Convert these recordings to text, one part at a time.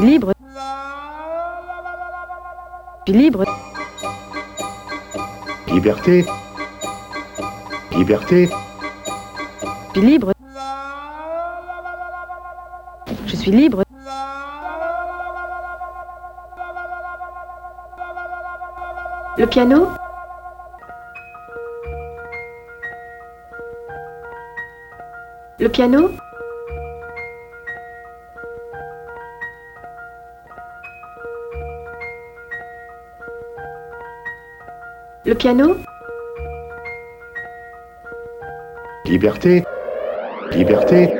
suis libre. Je suis libre. Liberté. Liberté. Je suis libre. Je suis libre. Le piano. Le piano. Le piano. Liberté. Liberté.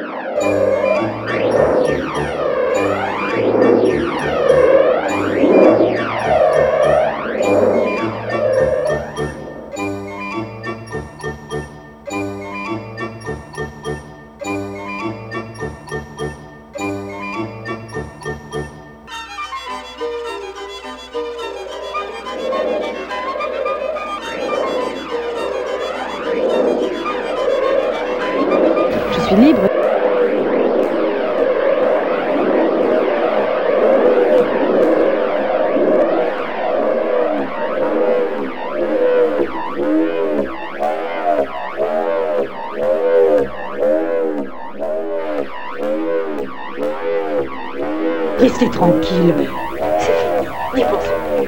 Je suis libre. Restez tranquille. C'est fini. N'y pensez plus.